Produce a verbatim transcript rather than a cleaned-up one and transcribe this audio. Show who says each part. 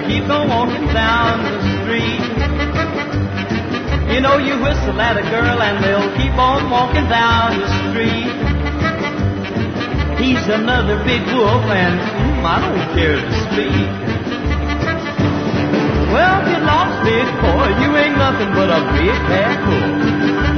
Speaker 1: keep on walking down the street. You know you whistle at a girl and they'll keep on walking down the street. He's another big wolf and mm, I don't care to speak. Well, get lost, big boy, you ain't nothing but a big bad wolf.